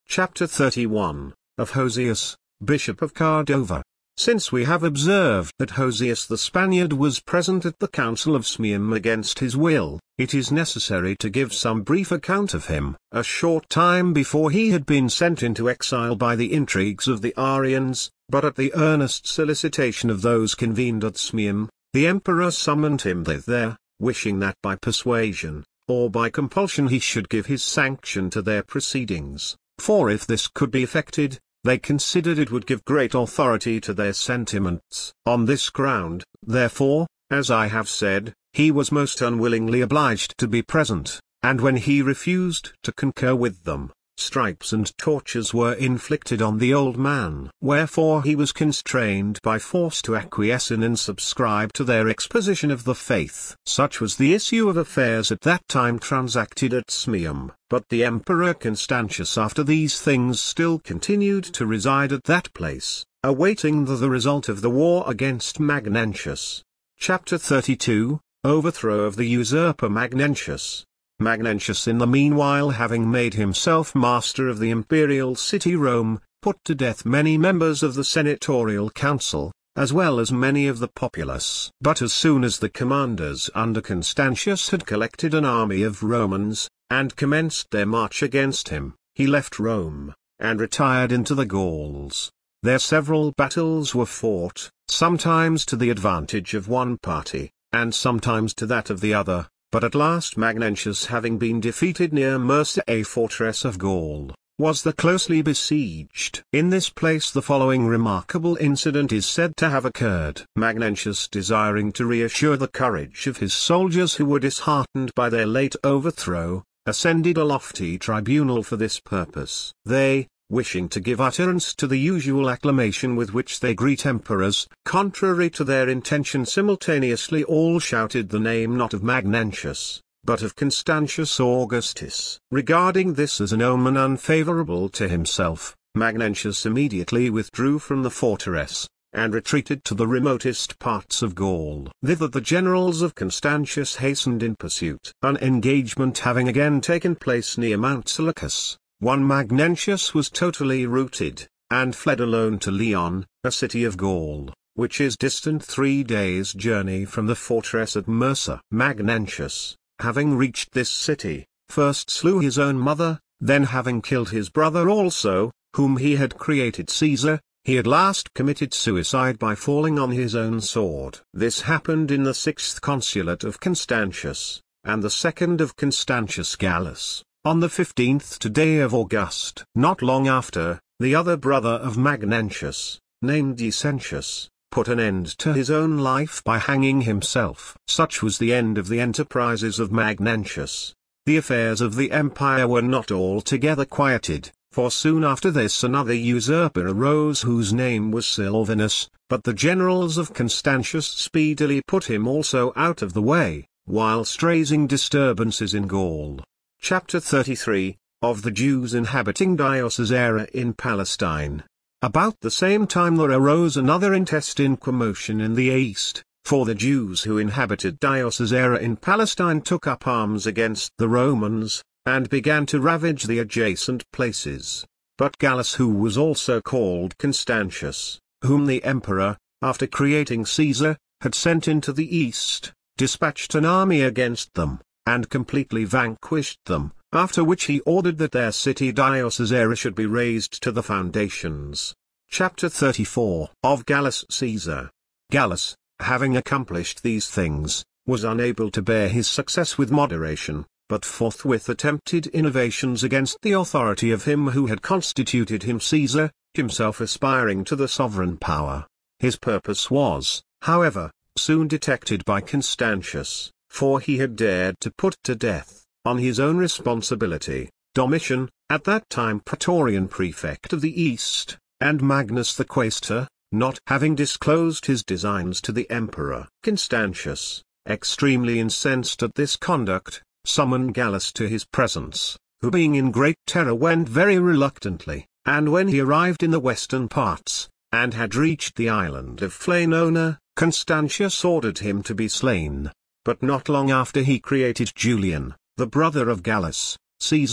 Chapter 31, of Hosius, Bishop of Cordova. Since we have observed that Hosius the Spaniard was present at the Council of Smium against his will, it is necessary to give some brief account of him. A short time before he had been sent into exile by the intrigues of the Arians, but at the earnest solicitation of those convened at Smium, the emperor summoned him thither, wishing that by persuasion, or by compulsion he should give his sanction to their proceedings, for if this could be effected, they considered it would give great authority to their sentiments. On this ground, therefore, as I have said, he was most unwillingly obliged to be present, and when he refused to concur with them, stripes and tortures were inflicted on the old man. Wherefore he was constrained by force to acquiesce in and subscribe to their exposition of the faith. Such was the issue of affairs at that time transacted at Smium. But the Emperor Constantius after these things still continued to reside at that place, awaiting the result of the war against Magnentius. Chapter 32, Overthrow of the usurper Magnentius. Magnentius in the meanwhile having made himself master of the imperial city Rome, put to death many members of the senatorial council, as well as many of the populace. But as soon as the commanders under Constantius had collected an army of Romans, and commenced their march against him, he left Rome, and retired into the Gauls. There several battles were fought, sometimes to the advantage of one party, and sometimes to that of the other. But at last Magnentius having been defeated near Mursa, a fortress of Gaul, was the closely besieged. In this place the following remarkable incident is said to have occurred. Magnentius, desiring to reassure the courage of his soldiers who were disheartened by their late overthrow, ascended a lofty tribunal for this purpose. They, wishing to give utterance to the usual acclamation with which they greet emperors, contrary to their intention simultaneously all shouted the name not of Magnentius, but of Constantius Augustus. Regarding this as an omen unfavorable to himself, Magnentius immediately withdrew from the fortress, and retreated to the remotest parts of Gaul. Thither the generals of Constantius hastened in pursuit. An engagement having again taken place near Mount Seleucus, one Magnentius was totally routed, and fled alone to Leon, a city of Gaul, which is distant 3 days' journey from the fortress at Mursa. Magnentius, having reached this city, first slew his own mother, then having killed his brother also, whom he had created Caesar, he at last committed suicide by falling on his own sword. This happened in the 6th consulate of Constantius, and the 2nd of Constantius Gallus, on the 15th day of August. Not long after, the other brother of Magnentius, named Decentius, put an end to his own life by hanging himself. Such was the end of the enterprises of Magnentius. The affairs of the empire were not altogether quieted, for soon after this another usurper arose whose name was Silvanus, but the generals of Constantius speedily put him also out of the way, whilst raising disturbances in Gaul. Chapter 33, of the Jews inhabiting Diocesara in Palestine. About the same time there arose another intestine commotion in the east, for the Jews who inhabited Diocesara in Palestine took up arms against the Romans, and began to ravage the adjacent places. But Gallus, who was also called Constantius, whom the emperor, after creating Caesar, had sent into the east, dispatched an army against them, and completely vanquished them, after which he ordered that their city Diocesara should be razed to the foundations. Chapter 34, of Gallus Caesar. Gallus, having accomplished these things, was unable to bear his success with moderation, but forthwith attempted innovations against the authority of him who had constituted him Caesar, himself aspiring to the sovereign power. His purpose was, however, soon detected by Constantius, for he had dared to put to death, on his own responsibility, Domitian, at that time Praetorian prefect of the East, and Magnus the quaestor, not having disclosed his designs to the emperor. Constantius, extremely incensed at this conduct, summoned Gallus to his presence, who being in great terror went very reluctantly, and when he arrived in the western parts, and had reached the island of Flanona, Constantius ordered him to be slain. But not long after he created Julian, the brother of Gallus, Caesar,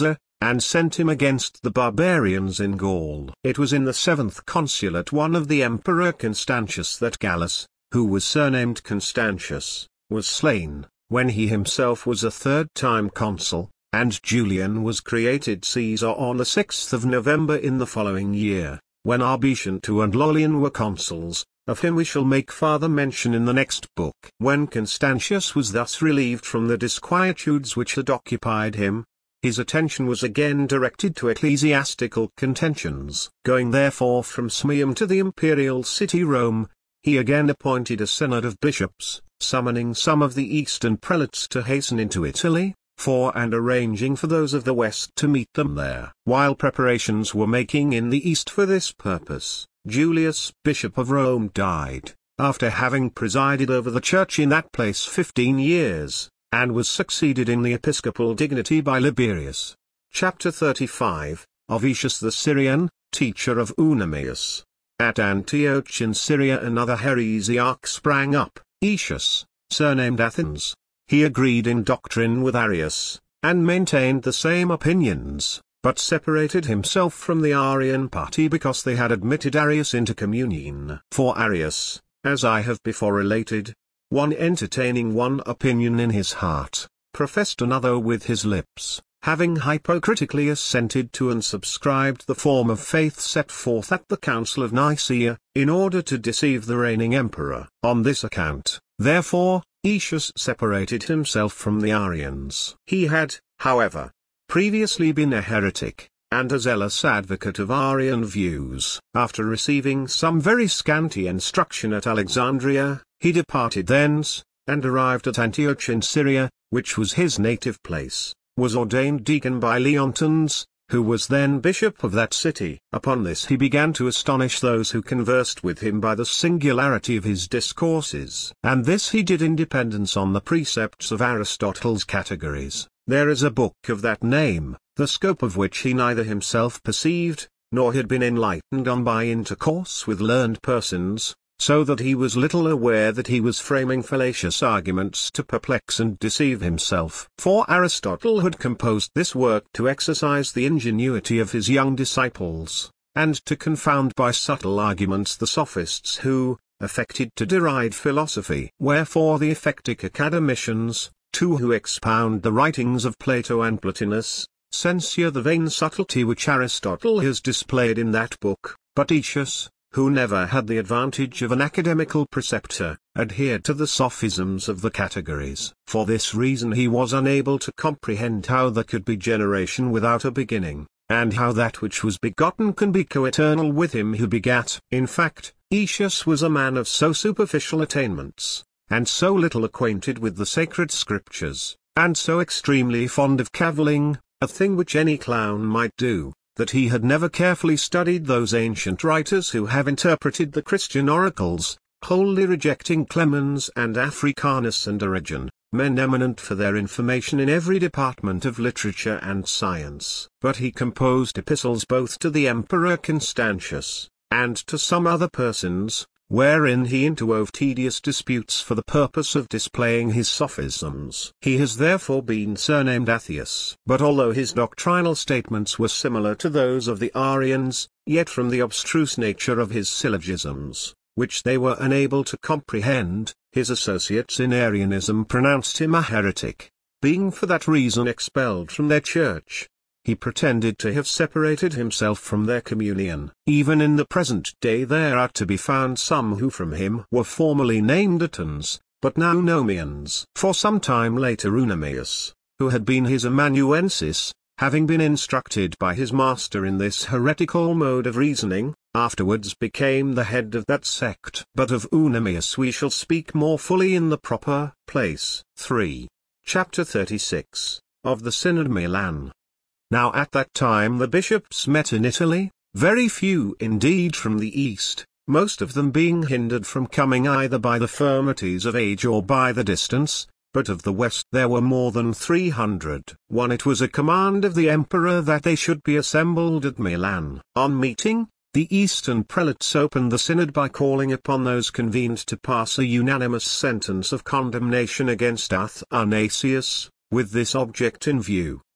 and sent him against the barbarians in Gaul. It was in the 7th consulate one of the Emperor Constantius that Gallus, who was surnamed Constantius, was slain, when he himself was a 3rd time consul, and Julian was created Caesar on the 6th of November in the following year, when Arbutian II and Lollian were consuls. Of him we shall make farther mention in the next book. When Constantius was thus relieved from the disquietudes which had occupied him, his attention was again directed to ecclesiastical contentions. Going therefore from Smium to the imperial city Rome, he again appointed a synod of bishops, summoning some of the eastern prelates to hasten into Italy, and arranging for those of the west to meet them there. While preparations were making in the east for this purpose, Julius, Bishop of Rome, died, after having presided over the church in that place 15 years, and was succeeded in the episcopal dignity by Liberius. Chapter 35, of Aetius the Syrian, teacher of Eunomius. At Antioch in Syria another heresiarch sprang up, Aetius, surnamed Athens. He agreed in doctrine with Arius, and maintained the same opinions, but separated himself from the Arian party because they had admitted Arius into communion. For Arius, as I have before related, one entertaining one opinion in his heart, professed another with his lips, having hypocritically assented to and subscribed the form of faith set forth at the Council of Nicaea, in order to deceive the reigning emperor. On this account, therefore, Aetius separated himself from the Arians. He had, however, previously been a heretic, and a zealous advocate of Arian views. After receiving some very scanty instruction at Alexandria, he departed thence, and arrived at Antioch in Syria, which was his native place, was ordained deacon by Leontius, who was then bishop of that city. Upon this he began to astonish those who conversed with him by the singularity of his discourses. And this he did in dependence on the precepts of Aristotle's categories. There is a book of that name, the scope of which he neither himself perceived, nor had been enlightened on by intercourse with learned persons, so that he was little aware that he was framing fallacious arguments to perplex and deceive himself. For Aristotle had composed this work to exercise the ingenuity of his young disciples, and to confound by subtle arguments the sophists who affected to deride philosophy. Wherefore the ephectic academicians, too, who expound the writings of Plato and Plotinus, censure the vain subtlety which Aristotle has displayed in that book. But Aetius, who never had the advantage of an academical preceptor, adhered to the sophisms of the categories. For this reason he was unable to comprehend how there could be generation without a beginning, and how that which was begotten can be coeternal with him who begat. In fact, Aetius was a man of so superficial attainments, and so little acquainted with the sacred scriptures, and so extremely fond of cavilling, a thing which any clown might do, that he had never carefully studied those ancient writers who have interpreted the Christian oracles, wholly rejecting Clemens and Africanus and Origen, men eminent for their information in every department of literature and science. But he composed epistles both to the Emperor Constantius, and to some other persons, wherein he interwove tedious disputes for the purpose of displaying his sophisms. He has therefore been surnamed Atheist. But although his doctrinal statements were similar to those of the Arians, yet from the abstruse nature of his syllogisms, which they were unable to comprehend, his associates in Arianism pronounced him a heretic. Being for that reason expelled from their church, he pretended to have separated himself from their communion. Even in the present day there are to be found some who from him were formerly named Atons, but now Nomians. For some time later Eunomius, who had been his amanuensis, having been instructed by his master in this heretical mode of reasoning, afterwards became the head of that sect. But of Eunomius we shall speak more fully in the proper place. 3. Chapter 36, of the Synod Milan. Now at that time the bishops met in Italy, very few indeed from the east, most of them being hindered from coming either by the firmities of age or by the distance, but of the west there were more than 300. It was a command of the emperor that they should be assembled at Milan. On meeting, the eastern prelates opened the synod by calling upon those convened to pass a unanimous sentence of condemnation against Athanasius, with this object in view,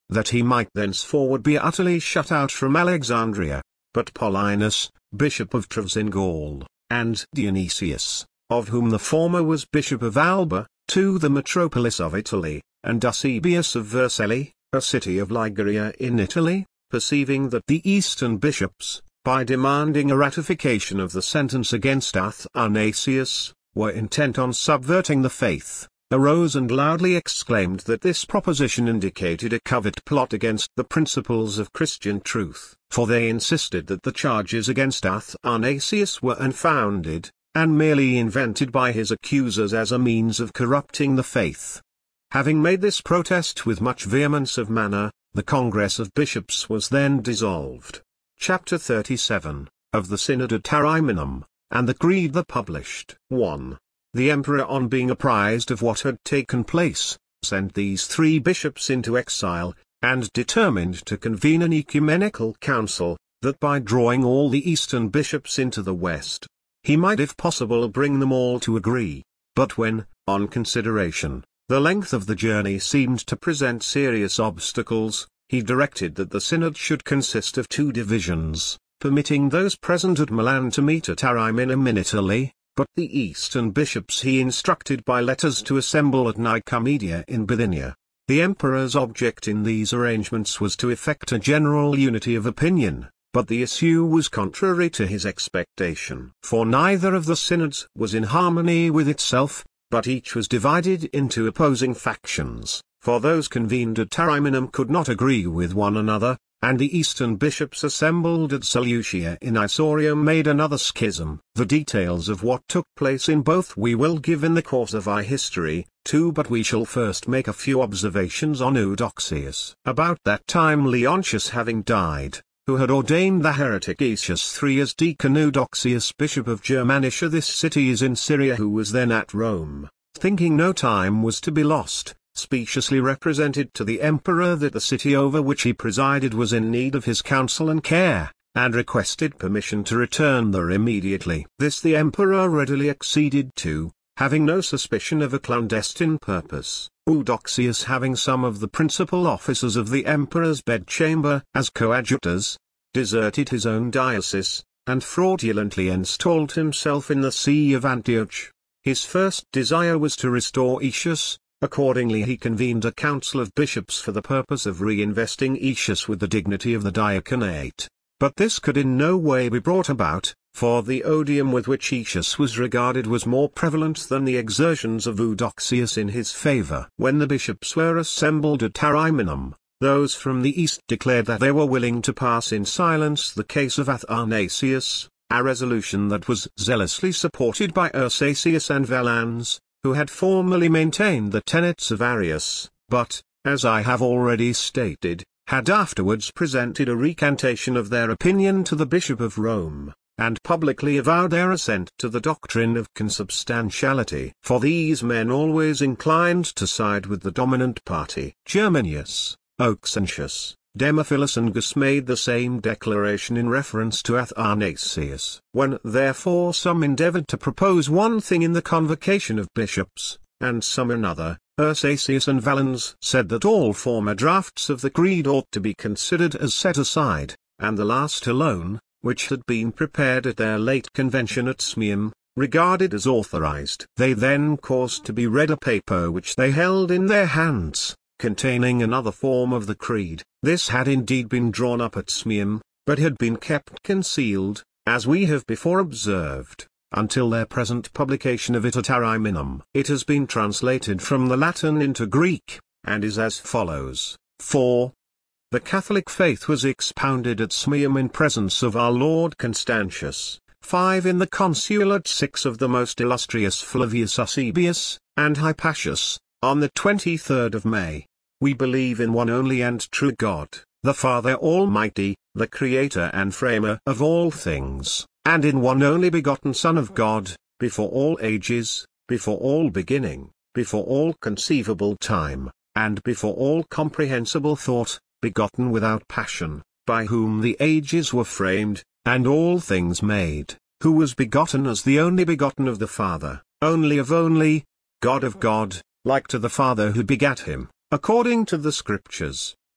that he might thenceforward be utterly shut out from Alexandria. But Paulinus, bishop of Treves in Gaul, and Dionysius, of whom the former was bishop of Alba, to the metropolis of Italy, and Eusebius of Vercelli, a city of Liguria in Italy, perceiving that the Eastern bishops, by demanding a ratification of the sentence against Athanasius, were intent on subverting the faith, arose and loudly exclaimed that this proposition indicated a covert plot against the principles of Christian truth, for they insisted that the charges against Athanasius were unfounded, and merely invented by his accusers as a means of corrupting the faith. Having made this protest with much vehemence of manner, the Congress of Bishops was then dissolved. Chapter 37, of the Synod at Tauriminum, and the Creed the published. 1. The Emperor, on being apprised of what had taken place, sent these 3 bishops into exile, and determined to convene an ecumenical council, that by drawing all the Eastern bishops into the West, he might if possible bring them all to agree. But when, on consideration, the length of the journey seemed to present serious obstacles, he directed that the synod should consist of 2 divisions, permitting those present at Milan to meet at Tauriminum in Italy, but the Eastern bishops he instructed by letters to assemble at Nicomedia in Bithynia. The emperor's object in these arrangements was to effect a general unity of opinion, but the issue was contrary to his expectation. For neither of the synods was in harmony with itself, but each was divided into opposing factions, for those convened at Tauriminum could not agree with one another, and the Eastern bishops assembled at Seleucia in Isauria made another schism. The details of what took place in both we will give in the course of our history, too, but we shall first make a few observations on Eudoxius. About that time Leontius having died, who had ordained the heretic Aetius III as deacon, Eudoxius bishop of Germaniscia, this city is in Syria, who was then at Rome, thinking no time was to be lost, speciously represented to the emperor that the city over which he presided was in need of his counsel and care, and requested permission to return there immediately. This the emperor readily acceded to, having no suspicion of a clandestine purpose. Eudoxius, having some of the principal officers of the emperor's bedchamber as coadjutors, deserted his own diocese, and fraudulently installed himself in the see of Antioch. His first desire was to restore Aetius. Accordingly he convened a council of bishops for the purpose of reinvesting Aetius with the dignity of the diaconate. But this could in no way be brought about, for the odium with which Aetius was regarded was more prevalent than the exertions of Eudoxius in his favour. When the bishops were assembled at Tauriminum, those from the east declared that they were willing to pass in silence the case of Athanasius, a resolution that was zealously supported by Ursacius and Valens, who had formerly maintained the tenets of Arius, but, as I have already stated, had afterwards presented a recantation of their opinion to the Bishop of Rome, and publicly avowed their assent to the doctrine of consubstantiality. For these men always inclined to side with the dominant party. Germanius, Auxentius, Demophilus and Gus made the same declaration in reference to Athanasius. When therefore some endeavoured to propose one thing in the convocation of bishops, and some another, Ursacius and Valens said that all former drafts of the creed ought to be considered as set aside, and the last alone, which had been prepared at their late convention at Smium, regarded as authorized. They then caused to be read a paper which they held in their hands, containing another form of the creed. This had indeed been drawn up at Smium, but had been kept concealed, as we have before observed, until their present publication of it at Tauriminum. It has been translated from the Latin into Greek, and is as follows. 4. The Catholic faith was expounded at Smium in presence of our Lord Constantius. 5. In the consulate 6 of the most illustrious Flavius Eusebius, and Hypatius, on the 23rd of May. We believe in one only and true God, the Father Almighty, the Creator and Framer of all things, and in one only begotten Son of God, before all ages, before all beginning, before all conceivable time, and before all comprehensible thought, begotten without passion, by whom the ages were framed, and all things made, who was begotten as the only begotten of the Father, only of only, God of God, like to the Father who begat him, according to the Scriptures.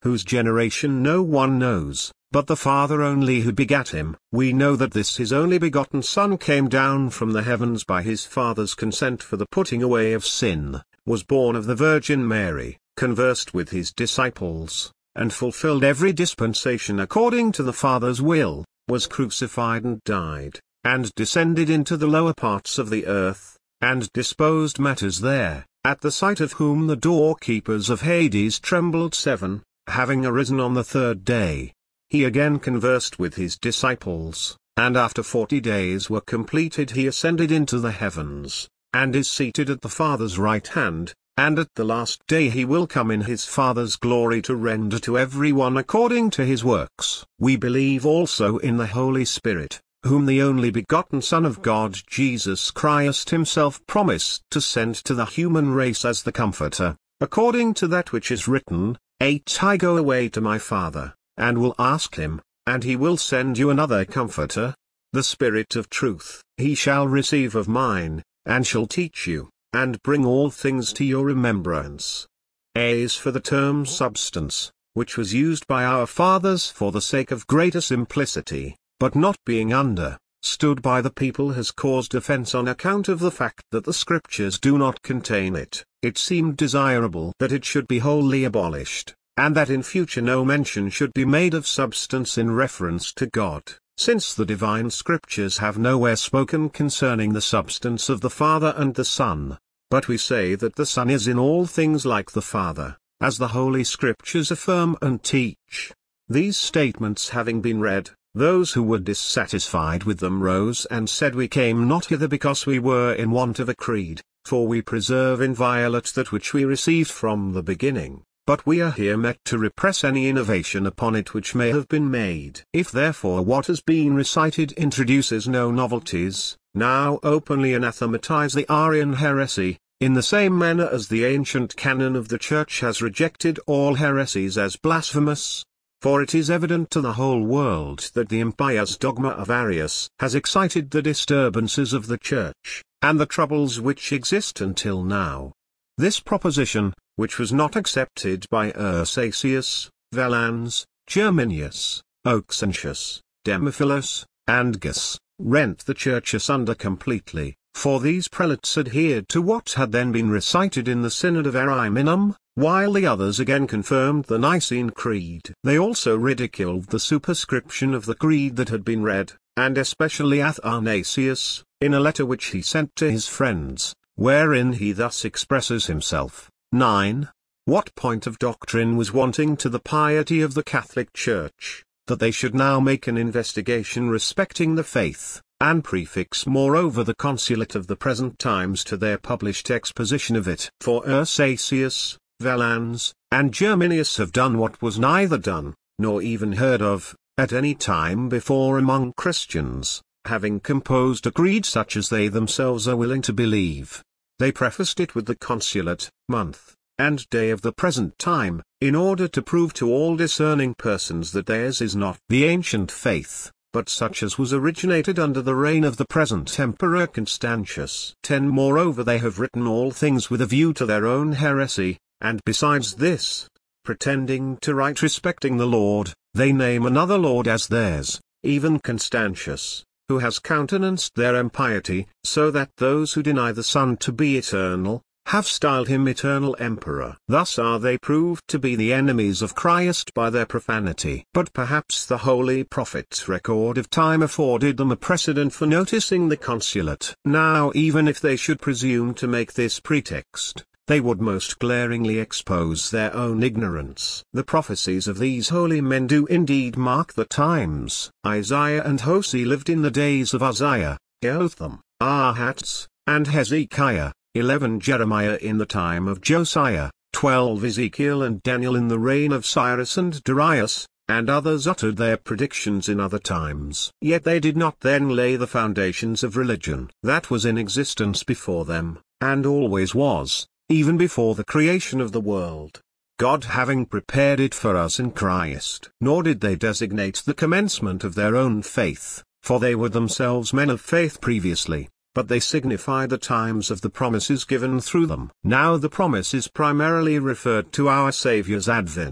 whose generation no one knows, but the Father only who begat him. We know that this his only begotten Son came down from the heavens by his Father's consent for the putting away of sin, was born of the Virgin Mary, conversed with his disciples, and fulfilled every dispensation according to the Father's will, was crucified and died, and descended into the lower parts of the earth, and disposed matters there, at the sight of whom the doorkeepers of Hades trembled. 7. Having arisen on the third day, he again conversed with his disciples, and after 40 days were completed he ascended into the heavens, and is seated at the Father's right hand, and at the last day he will come in his Father's glory to render to every one according to his works. We believe also in the Holy Spirit, whom the only begotten Son of God Jesus Christ himself promised to send to the human race as the Comforter, according to that which is written, 8 I go away to my Father, and will ask him, and he will send you another Comforter, the Spirit of truth. He shall receive of mine, and shall teach you, and bring all things to your remembrance. A is for the term substance, which was used by our fathers for the sake of greater simplicity, but not being understood by the people has caused offense on account of the fact that the scriptures do not contain it. It seemed desirable that it should be wholly abolished, and that in future no mention should be made of substance in reference to God, since the divine scriptures have nowhere spoken concerning the substance of the Father and the Son. But we say that the Son is in all things like the Father, as the Holy Scriptures affirm and teach. These statements having been read, those who were dissatisfied with them rose and said, we came not hither because we were in want of a creed, for we preserve inviolate that which we received from the beginning. But we are here met to repress any innovation upon it which may have been made. If therefore what has been recited introduces no novelties, now openly anathematize the Arian heresy, in the same manner as the ancient canon of the Church has rejected all heresies as blasphemous. For it is evident to the whole world that the impious dogma of Arius has excited the disturbances of the Church, and the troubles which exist until now. This proposition, which was not accepted by Ursacius, Valens, Germinius, Auxentius, Demophilus, and Gus, rent the Church asunder completely, for these prelates adhered to what had then been recited in the Synod of Ariminum, while the others again confirmed the Nicene Creed. They also ridiculed the superscription of the creed that had been read, and especially Athanasius, in a letter which he sent to his friends, wherein he thus expresses himself. 9. What point of doctrine was wanting to the piety of the Catholic Church, that they should now make an investigation respecting the faith, and prefix moreover the consulate of the present times to their published exposition of it? For Ursacius, Valens, and Germinius have done what was neither done, nor even heard of, at any time before among Christians, having composed a creed such as they themselves are willing to believe. They prefaced it with the consulate, month, and day of the present time, in order to prove to all discerning persons that theirs is not the ancient faith, but such as was originated under the reign of the present Emperor Constantius. 10. Moreover they have written all things with a view to their own heresy, and besides this, pretending to write respecting the Lord, they name another Lord as theirs, even Constantius, who has countenanced their impiety, so that those who deny the Son to be eternal, have styled him eternal emperor. Thus are they proved to be the enemies of Christ by their profanity. But perhaps the holy prophet's record of time afforded them a precedent for noticing the consulate. Now even if they should presume to make this pretext, they would most glaringly expose their own ignorance. The prophecies of these holy men do indeed mark the times. Isaiah and Hosea lived in the days of Uzziah, Jotham, Ahaz, and Hezekiah. 11 Jeremiah in the time of Josiah, 12 Ezekiel and Daniel in the reign of Cyrus and Darius, and others uttered their predictions in other times. Yet they did not then lay the foundations of religion that was in existence before them, and always was, even before the creation of the world, God having prepared it for us in Christ. Nor did they designate the commencement of their own faith, for they were themselves men of faith previously, but they signify the times of the promises given through them. Now the promise is primarily referred to our Saviour's advent,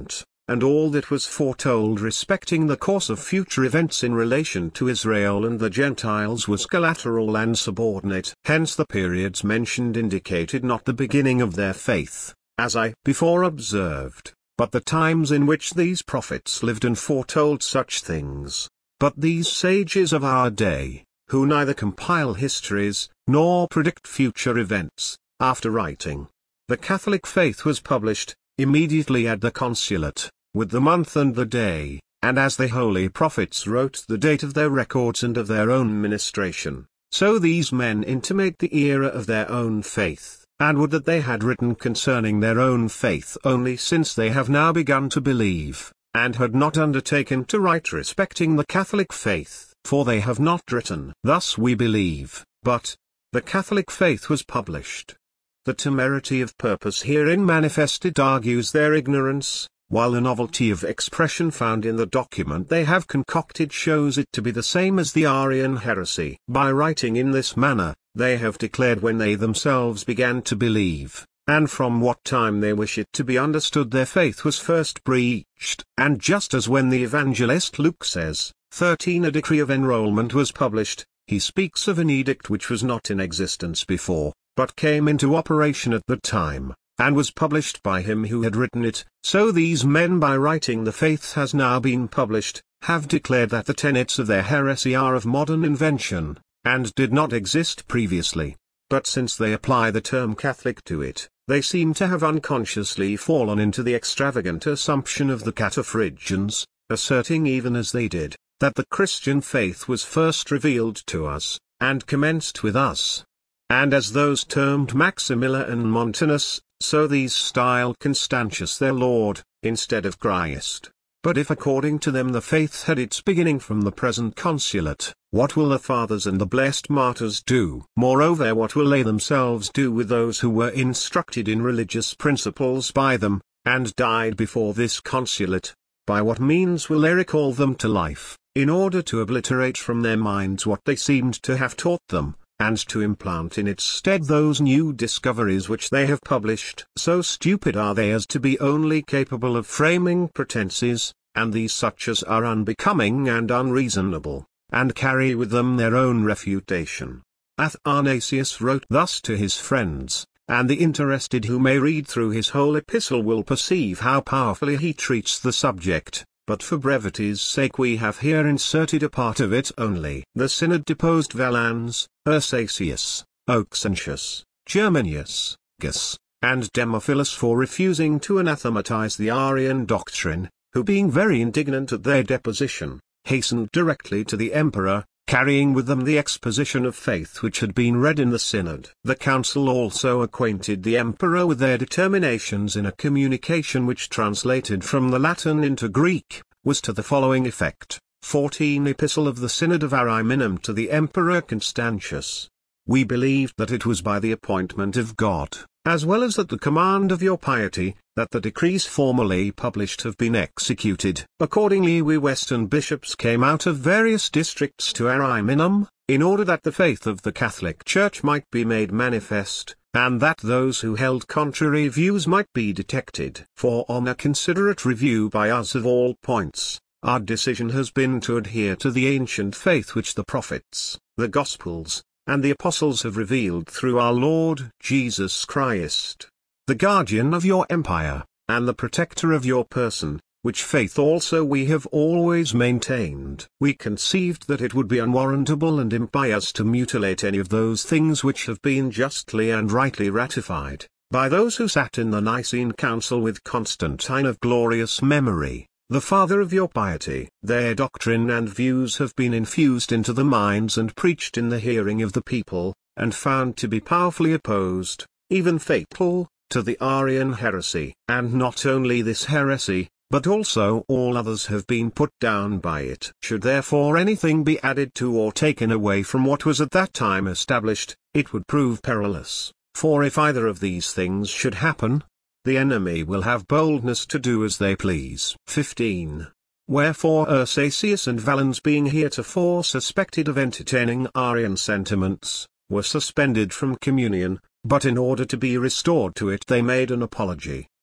and all that was foretold respecting the course of future events in relation to Israel and the Gentiles was collateral and subordinate. Hence the periods mentioned indicated not the beginning of their faith, as I before observed, but the times in which these prophets lived and foretold such things. But these sages of our day, who neither compile histories, nor predict future events, after writing the Catholic faith was published, immediately at the consulate, with the month and the day, and as the holy prophets wrote the date of their records and of their own ministration, so these men intimate the era of their own faith, and would that they had written concerning their own faith only, since they have now begun to believe, and had not undertaken to write respecting the Catholic faith, for they have not written. Thus we believe, but the Catholic faith was published. The temerity of purpose herein manifested argues their ignorance, while the novelty of expression found in the document they have concocted shows it to be the same as the Arian heresy. By writing in this manner, they have declared when they themselves began to believe, and from what time they wish it to be understood their faith was first preached. And just as when the evangelist Luke says, 13 a decree of enrollment was published, he speaks of an edict which was not in existence before, but came into operation at the time, and was published by him who had written it, so these men by writing the faith has now been published, have declared that the tenets of their heresy are of modern invention, and did not exist previously. But since they apply the term Catholic to it, they seem to have unconsciously fallen into the extravagant assumption of the Cataphrygians, asserting even as they did, that the Christian faith was first revealed to us, and commenced with us. And as those termed Maximilla and Montanus, so these styled Constantius their Lord, instead of Christ. But if according to them the faith had its beginning from the present consulate, what will the fathers and the blessed martyrs do? Moreover, what will they themselves do with those who were instructed in religious principles by them, and died before this consulate? By what means will they recall them to life, in order to obliterate from their minds what they seemed to have taught them, and to implant in its stead those new discoveries which they have published? So stupid are they as to be only capable of framing pretenses, and these such as are unbecoming and unreasonable, and carry with them their own refutation. Athanasius wrote thus to his friends, and the interested who may read through his whole epistle will perceive how powerfully he treats the subject. But for brevity's sake we have here inserted a part of it only. The synod deposed Valens, Ursasius, Oxentius, Germanius, Gus, and Demophilus for refusing to anathematize the Arian doctrine, who being very indignant at their deposition, hastened directly to the emperor, carrying with them the exposition of faith which had been read in the synod. The council also acquainted the emperor with their determinations in a communication which, translated from the Latin into Greek, was to the following effect: 14 Epistle of the Synod of Ariminum to the Emperor Constantius. We believed that it was by the appointment of God, as well as at the command of your piety, that the decrees formerly published have been executed. Accordingly we Western bishops came out of various districts to Ariminum, in order that the faith of the Catholic Church might be made manifest, and that those who held contrary views might be detected. For on a considerate review by us of all points, our decision has been to adhere to the ancient faith which the prophets, the Gospels, and the Apostles have revealed through our Lord Jesus Christ, the guardian of your empire, and the protector of your person, which faith also we have always maintained. We conceived that it would be unwarrantable and impious to mutilate any of those things which have been justly and rightly ratified, by those who sat in the Nicene Council with Constantine of glorious memory, the father of your piety. Their doctrine and views have been infused into the minds and preached in the hearing of the people, and found to be powerfully opposed, even fatal, to the Arian heresy. And not only this heresy, but also all others have been put down by it. Should therefore anything be added to or taken away from what was at that time established, it would prove perilous, for if either of these things should happen, the enemy will have boldness to do as they please. 15. Wherefore Ursasius and Valens, being heretofore suspected of entertaining Arian sentiments, were suspended from communion, but in order to be restored to it they made an apology,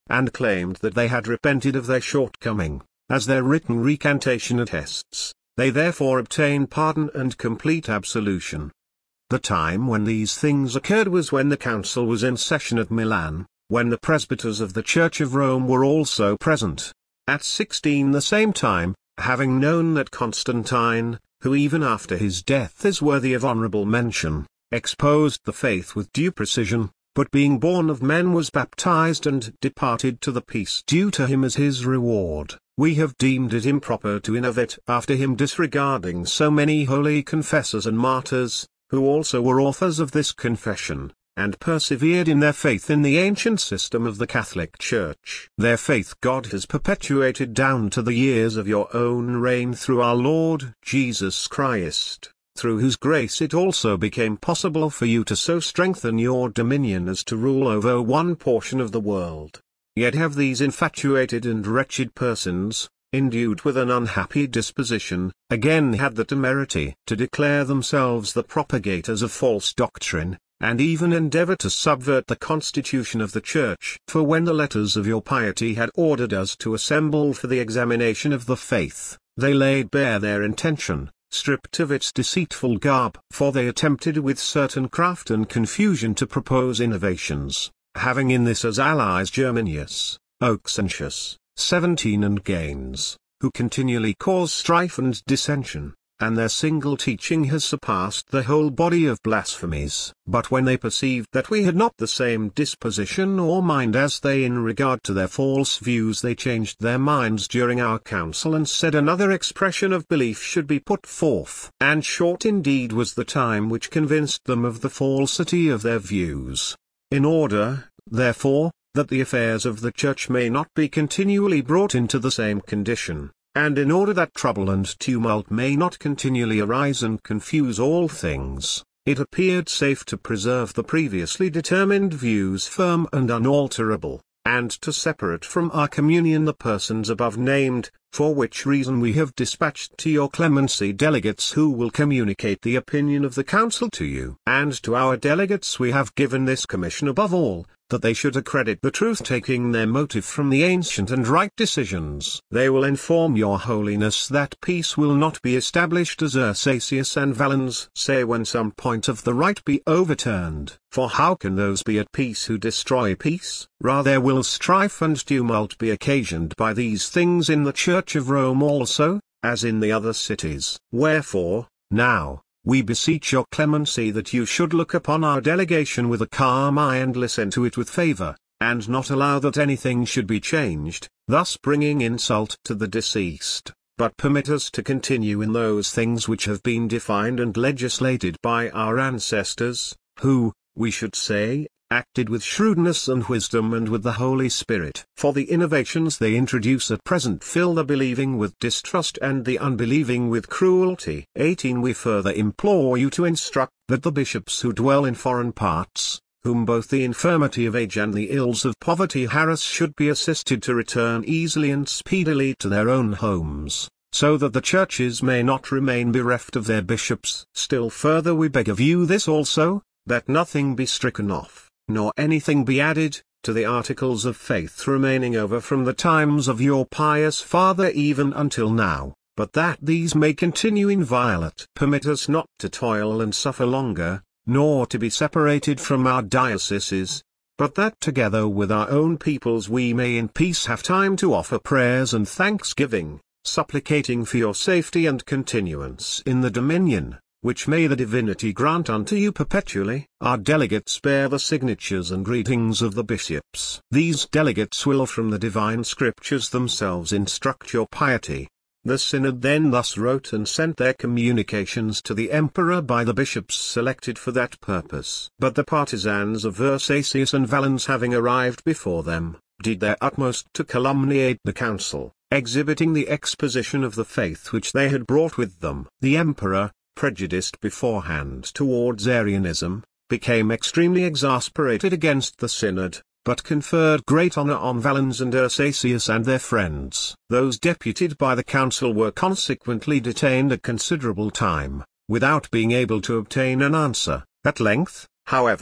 and claimed that they had repented of their shortcoming, as their written recantation attests. They therefore obtained pardon and complete absolution. The time when these things occurred was when the council was in session at Milan, when the presbyters of the Church of Rome were also present. At 16 the same time, having known that Constantine, who even after his death is worthy of honorable mention, exposed the faith with due precision, but being born of men was baptized and departed to the peace due to him as his reward, we have deemed it improper to innovate after him, disregarding so many holy confessors and martyrs, who also were authors of this confession, and persevered in their faith in the ancient system of the Catholic Church. Their faith God has perpetuated down to the years of your own reign through our Lord Jesus Christ, through whose grace it also became possible for you to so strengthen your dominion as to rule over one portion of the world. Yet have these infatuated and wretched persons, endued with an unhappy disposition, again had the temerity to declare themselves the propagators of false doctrine, and even endeavor to subvert the constitution of the Church. For when the letters of your piety had ordered us to assemble for the examination of the faith, they laid bare their intention, stripped of its deceitful garb. For they attempted with certain craft and confusion to propose innovations, having in this as allies Germanius, Auxentius, 17 and Gaines, who continually cause strife and dissension, and their single teaching has surpassed the whole body of blasphemies. But when they perceived that we had not the same disposition or mind as they in regard to their false views, they changed their minds during our council and said another expression of belief should be put forth. And short indeed was the time which convinced them of the falsity of their views. In order, therefore, that the affairs of the Church may not be continually brought into the same condition, and in order that trouble and tumult may not continually arise and confuse all things, it appeared safe to preserve the previously determined views firm and unalterable, and to separate from our communion the persons above named, for which reason we have dispatched to your clemency delegates who will communicate the opinion of the council to you. And to our delegates we have given this commission above all, that they should accredit the truth, taking their motive from the ancient and right decisions. They will inform your holiness that peace will not be established, as Ursacius and Valens say, when some point of the right be overturned. For how can those be at peace who destroy peace? Rather will strife and tumult be occasioned by these things in the Church of Rome also, as in the other cities. Wherefore, now, we beseech your clemency that you should look upon our delegation with a calm eye and listen to it with favor, and not allow that anything should be changed, thus bringing insult to the deceased, but permit us to continue in those things which have been defined and legislated by our ancestors, who, we should say, acted with shrewdness and wisdom and with the Holy Spirit. For the innovations they introduce at present fill the believing with distrust and the unbelieving with cruelty. 18 We further implore you to instruct that the bishops who dwell in foreign parts, whom both the infirmity of age and the ills of poverty harass, should be assisted to return easily and speedily to their own homes, so that the churches may not remain bereft of their bishops. Still further we beg of you this also, that nothing be stricken off, nor anything be added, to the articles of faith remaining over from the times of your pious father even until now, but that these may continue inviolate. Permit us not to toil and suffer longer, nor to be separated from our dioceses, but that together with our own peoples we may in peace have time to offer prayers and thanksgiving, supplicating for your safety and continuance in the dominion, which may the divinity grant unto you perpetually. Our delegates bear the signatures and greetings of the bishops. These delegates will from the divine scriptures themselves instruct your piety. The synod then thus wrote and sent their communications to the emperor by the bishops selected for that purpose. But the partisans of Ursacius and Valens, having arrived before them, did their utmost to calumniate the council, exhibiting the exposition of the faith which they had brought with them. The emperor, prejudiced beforehand towards Arianism, became extremely exasperated against the synod, but conferred great honor on Valens and Ursacius and their friends. Those deputed by the council were consequently detained a considerable time, without being able to obtain an answer. At length, however,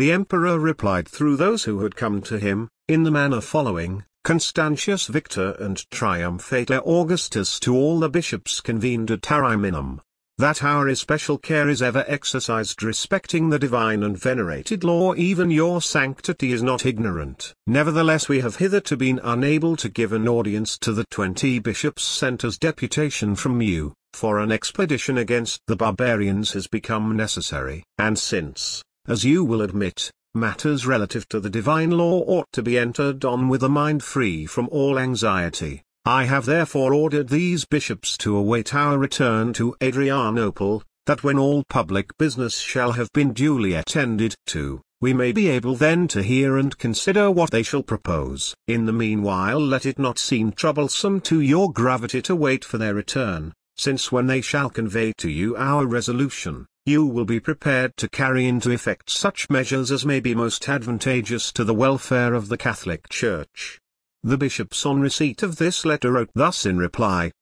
The emperor replied through those who had come to him, in the manner following: Constantius Victor and Triumphator Augustus, to all the bishops convened at Ariminum, that our especial care is ever exercised respecting the divine and venerated law, even your sanctity is not ignorant. Nevertheless we have hitherto been unable to give an audience to the 20 bishops sent as deputation from you, for an expedition against the barbarians has become necessary. And since, as you will admit, matters relative to the divine law ought to be entered on with a mind free from all anxiety, I have therefore ordered these bishops to await our return to Adrianople, that when all public business shall have been duly attended to, we may be able then to hear and consider what they shall propose. In the meanwhile let it not seem troublesome to your gravity to wait for their return, since when they shall convey to you our resolution, you will be prepared to carry into effect such measures as may be most advantageous to the welfare of the Catholic Church. The bishops on receipt of this letter wrote thus in reply: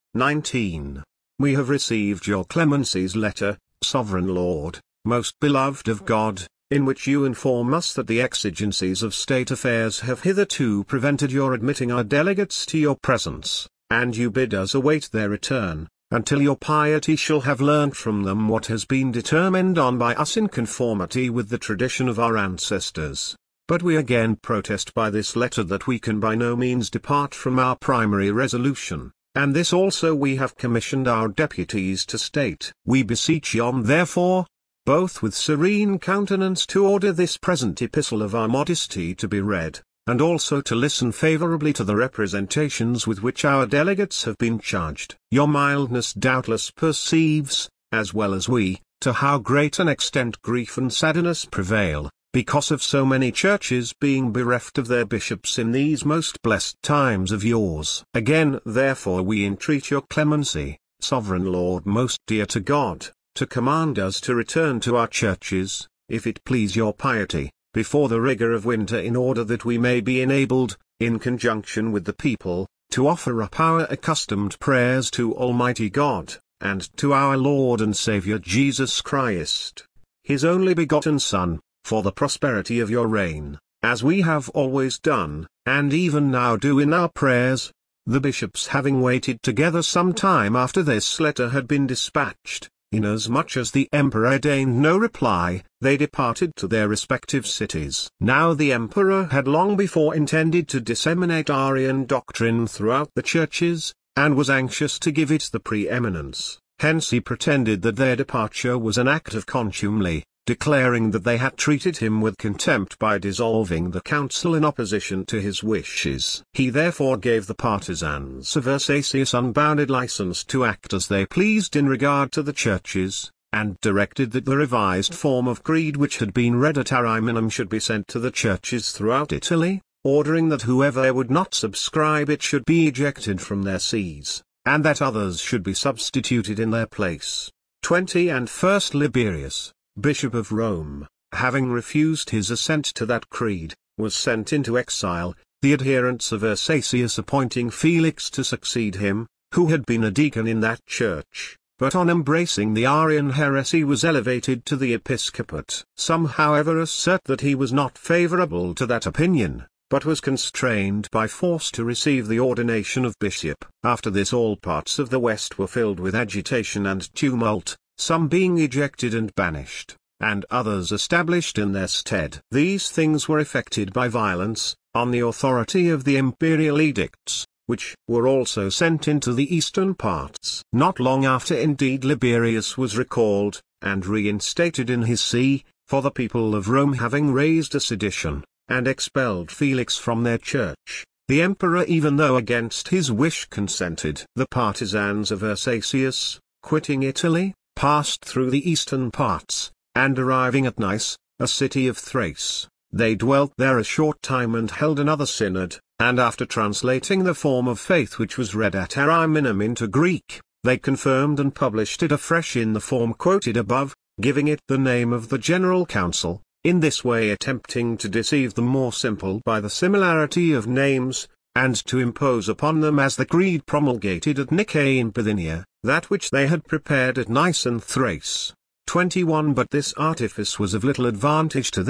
19. We have received your clemency's letter, Sovereign Lord, most beloved of God, in which you inform us that the exigencies of state affairs have hitherto prevented your admitting our delegates to your presence, and you bid us await their return, until your piety shall have learnt from them what has been determined on by us in conformity with the tradition of our ancestors. But we again protest by this letter that we can by no means depart from our primary resolution, and this also we have commissioned our deputies to state. We beseech yon therefore, both with serene countenance to order this present epistle of our modesty to be read, and also to listen favourably to the representations with which our delegates have been charged. Your mildness doubtless perceives, as well as we, to how great an extent grief and sadness prevail, because of so many churches being bereft of their bishops in these most blessed times of yours. Again therefore we entreat your clemency, Sovereign Lord most dear to God, to command us to return to our churches, if it please your piety, before the rigour of winter, in order that we may be enabled, in conjunction with the people, to offer up our accustomed prayers to Almighty God, and to our Lord and Saviour Jesus Christ, His only begotten Son, for the prosperity of your reign, as we have always done, and even now do in our prayers. The bishops having waited together some time after this letter had been dispatched, inasmuch as the emperor deigned no reply, they departed to their respective cities. Now the emperor had long before intended to disseminate Arian doctrine throughout the churches, and was anxious to give it the preeminence. Hence he pretended that their departure was an act of contumely, declaring that they had treated him with contempt by dissolving the council in opposition to his wishes. He therefore gave the partisans of Ursacius unbounded license to act as they pleased in regard to the churches, and directed that the revised form of creed which had been read at Ariminum should be sent to the churches throughout Italy, ordering that whoever would not subscribe it should be ejected from their sees, and that others should be substituted in their place. 20. And first Liberius, Bishop of Rome, having refused his assent to that creed, was sent into exile, the adherents of Ursacius appointing Felix to succeed him, who had been a deacon in that church, but on embracing the Arian heresy was elevated to the episcopate. Some however assert that he was not favourable to that opinion, but was constrained by force to receive the ordination of bishop. After this all parts of the West were filled with agitation and tumult, some being ejected and banished, and others established in their stead. These things were effected by violence, on the authority of the imperial edicts, which were also sent into the eastern parts. Not long after indeed Liberius was recalled, and reinstated in his see, for the people of Rome having raised a sedition, and expelled Felix from their church. The emperor, even though against his wish, consented. The partisans of Ursacius, quitting Italy, passed through the eastern parts, and arriving at Nice, a city of Thrace, they dwelt there a short time and held another synod, and after translating the form of faith which was read at Ariminum into Greek, they confirmed and published it afresh in the form quoted above, giving it the name of the General Council, in this way attempting to deceive the more simple by the similarity of names, and to impose upon them as the creed promulgated at Nicaea in Bithynia, that which they had prepared at Nice and Thrace. 21. But this artifice was of little advantage to them,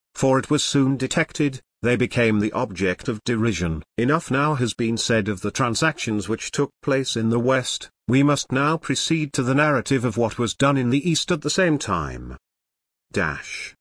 for it was soon detected, they became the object of derision. Enough now has been said of the transactions which took place in the West, we must now proceed to the narrative of what was done in the East at the same time.